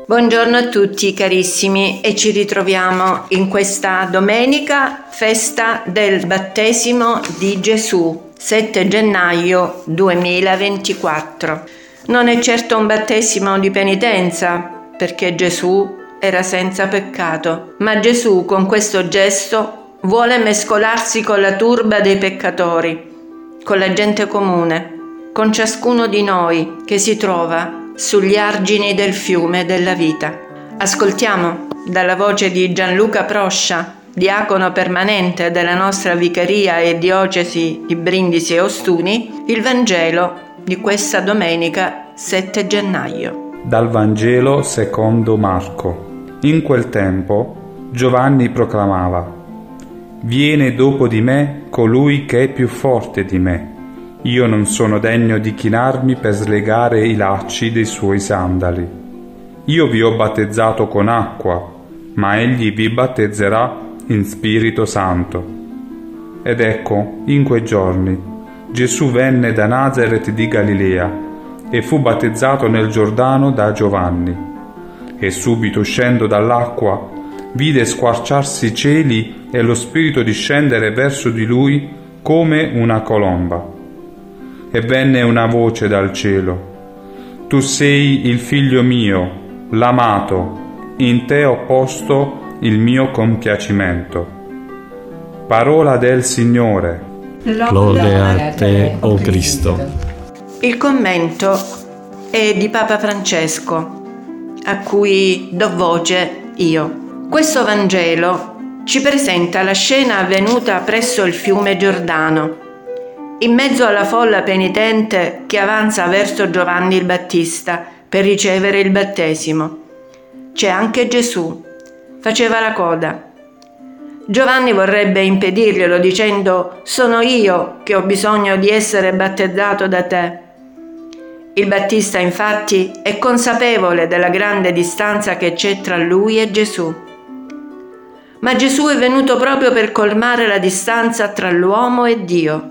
Buongiorno a tutti carissimi e ci ritroviamo in questa domenica, festa del battesimo di Gesù, 7 gennaio 2024. Non è certo un battesimo di penitenza, perché Gesù era senza peccato, ma Gesù con questo gesto vuole mescolarsi con la turba dei peccatori, con la gente comune, con ciascuno di noi che si trova sugli argini del fiume della vita. Ascoltiamo dalla voce di Gianluca Proscia, diacono permanente della nostra vicaria e diocesi di Brindisi e Ostuni, il Vangelo di questa domenica 7 gennaio. Dal Vangelo secondo Marco. In quel tempo Giovanni proclamava: «Viene dopo di me colui che è più forte di me. Io non sono degno di chinarmi per slegare i lacci dei suoi sandali. Io vi ho battezzato con acqua, ma egli vi battezzerà in Spirito Santo». Ed ecco, in quei giorni, Gesù venne da Nazaret di Galilea e fu battezzato nel Giordano da Giovanni. E subito uscendo dall'acqua, vide squarciarsi i cieli e lo Spirito discendere verso di lui come una colomba. E venne una voce dal cielo: «Tu sei il figlio mio, l'amato, in te ho posto il mio compiacimento». Parola del Signore. Lode a te, o Cristo. Il commento è di Papa Francesco, a cui do voce io. Questo Vangelo ci presenta la scena avvenuta presso il fiume Giordano, in mezzo alla folla penitente che avanza verso Giovanni il Battista per ricevere il battesimo. C'è anche Gesù, faceva la coda. Giovanni vorrebbe impedirglielo dicendo: «Sono io che ho bisogno di essere battezzato da te». Il Battista infatti è consapevole della grande distanza che c'è tra lui e Gesù. Ma Gesù è venuto proprio per colmare la distanza tra l'uomo e Dio.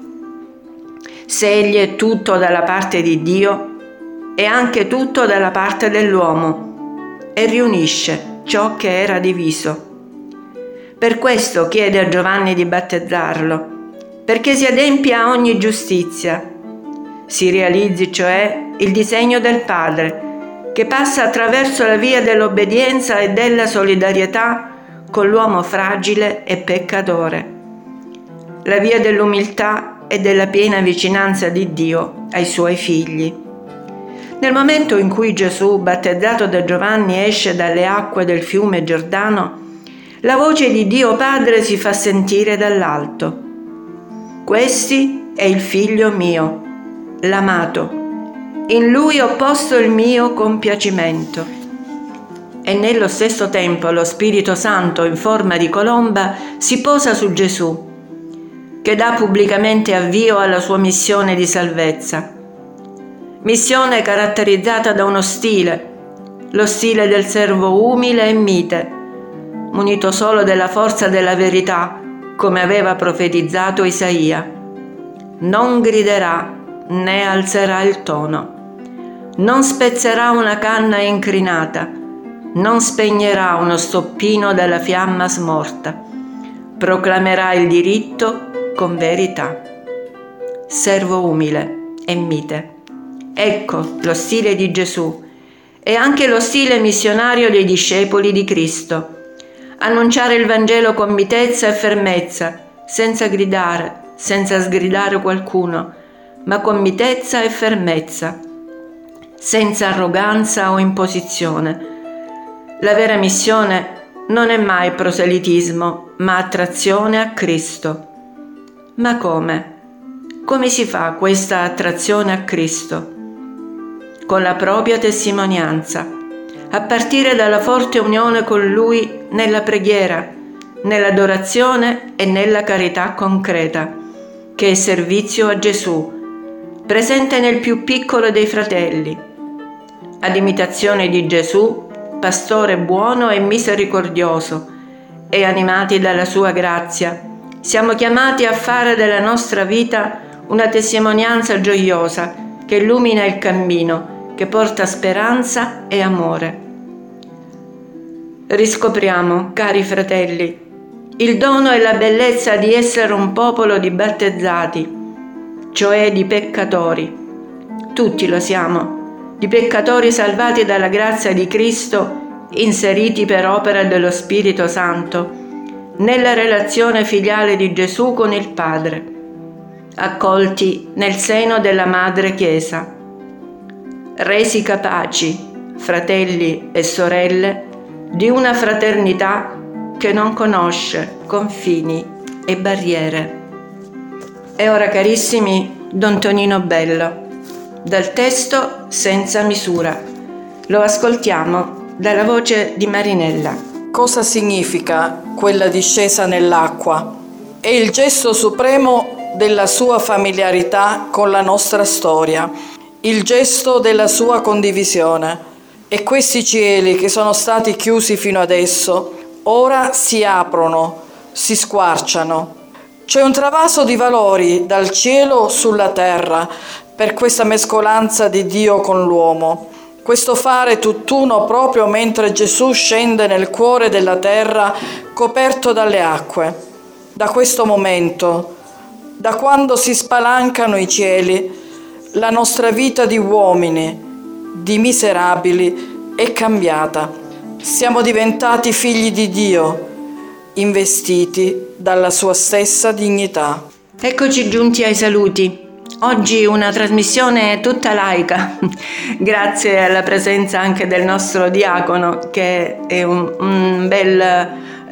Se egli è tutto dalla parte di Dio, è anche tutto dalla parte dell'uomo e riunisce ciò che era diviso. Per questo chiede a Giovanni di battezzarlo, perché si adempia ogni giustizia, si realizzi cioè il disegno del Padre, che passa attraverso la via dell'obbedienza e della solidarietà con l'uomo fragile e peccatore, la via dell'umiltà e della piena vicinanza di Dio ai suoi figli. Nel momento in cui Gesù, battezzato da Giovanni, esce dalle acque del fiume Giordano, la voce di Dio Padre si fa sentire dall'alto: «Questi è il figlio mio, l'amato, in lui ho posto il mio compiacimento». E nello stesso tempo lo Spirito Santo in forma di colomba si posa su Gesù, che dà pubblicamente avvio alla sua missione di salvezza. Missione caratterizzata da uno stile, lo stile del servo umile e mite, munito solo della forza della verità, come aveva profetizzato Isaia. Non griderà né alzerà il tono, non spezzerà una canna incrinata, non spegnerà uno stoppino della fiamma smorta, proclamerà il diritto con verità. Servo umile e mite. Ecco lo stile di Gesù e anche lo stile missionario dei discepoli di Cristo. Annunciare il Vangelo con mitezza e fermezza, senza gridare, senza sgridare qualcuno, ma con mitezza e fermezza, senza arroganza o imposizione. La vera missione non è mai proselitismo, ma attrazione a Cristo. Ma come? Come si fa questa attrazione a Cristo? Con la propria testimonianza, a partire dalla forte unione con Lui nella preghiera, nell'adorazione e nella carità concreta, che è servizio a Gesù, presente nel più piccolo dei fratelli. Ad imitazione di Gesù, pastore buono e misericordioso, e animati dalla sua grazia, siamo chiamati a fare della nostra vita una testimonianza gioiosa che illumina il cammino, che porta speranza e amore. riscopriamo, cari fratelli, il dono e la bellezza di essere un popolo di battezzati, cioè di peccatori. Tutti lo siamo, di peccatori salvati dalla grazia di Cristo, inseriti per opera dello Spirito Santo nella relazione filiale di Gesù con il Padre, accolti nel seno della Madre Chiesa, resi capaci, fratelli e sorelle, di una fraternità che non conosce confini e barriere. E ora, carissimi, Don Tonino Bello, dal testo Senza misura. Lo ascoltiamo dalla voce di Marinella. Cosa significa quella discesa nell'acqua? È il gesto supremo della sua familiarità con la nostra storia, il gesto della sua condivisione. E questi cieli che sono stati chiusi fino adesso, ora si aprono, si squarciano. C'è un travaso di valori dal cielo sulla terra per questa mescolanza di Dio con l'uomo. Questo fare tutt'uno proprio mentre Gesù scende nel cuore della terra coperto dalle acque. Da questo momento, da quando si spalancano i cieli, la nostra vita di uomini, di miserabili, è cambiata. Siamo diventati figli di Dio, investiti dalla sua stessa dignità. Eccoci giunti ai saluti. Oggi una trasmissione tutta laica, grazie alla presenza anche del nostro diacono, che è un bel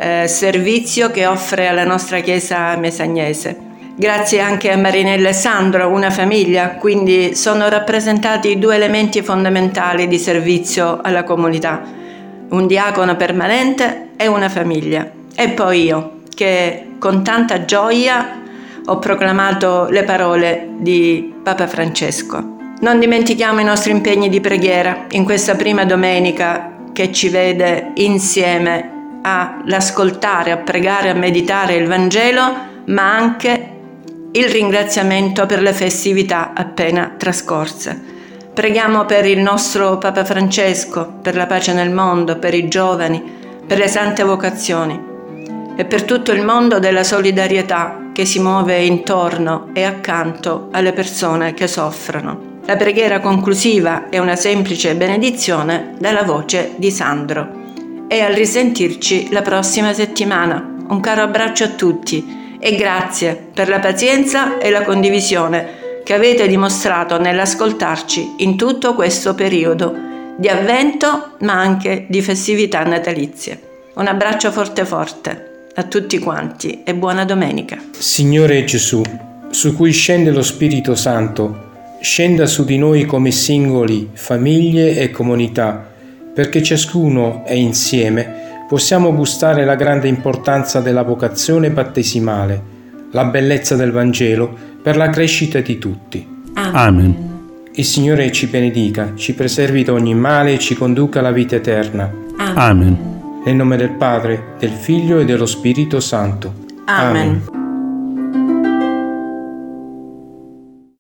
servizio che offre alla nostra chiesa mesagnese. Grazie anche a Marinella e Sandro, una famiglia, quindi sono rappresentati due elementi fondamentali di servizio alla comunità, un diacono permanente e una famiglia. E poi io, che con tanta gioia ho proclamato le parole di Papa Francesco. Non dimentichiamo i nostri impegni di preghiera in questa prima domenica che ci vede insieme all'ascoltare, a pregare, a meditare il Vangelo, ma anche il ringraziamento per le festività appena trascorse. Preghiamo per il nostro Papa Francesco, per la pace nel mondo, per i giovani, per le sante vocazioni e per tutto il mondo della solidarietà che si muove intorno e accanto alle persone che soffrono. La preghiera conclusiva è una semplice benedizione dalla voce di Sandro. E al risentirci la prossima settimana. Un caro abbraccio a tutti e grazie per la pazienza e la condivisione che avete dimostrato nell'ascoltarci in tutto questo periodo di avvento ma anche di festività natalizie. Un abbraccio forte forte a tutti quanti e buona domenica. Signore Gesù, su cui scende lo Spirito Santo, scenda su di noi come singoli, famiglie e comunità, perché ciascuno e insieme possiamo gustare la grande importanza della vocazione battesimale, la bellezza del Vangelo per la crescita di tutti. Amen. Il Signore ci benedica, ci preservi da ogni male e ci conduca alla vita eterna. Amen. Nel nome del Padre, del Figlio e dello Spirito Santo. Amen.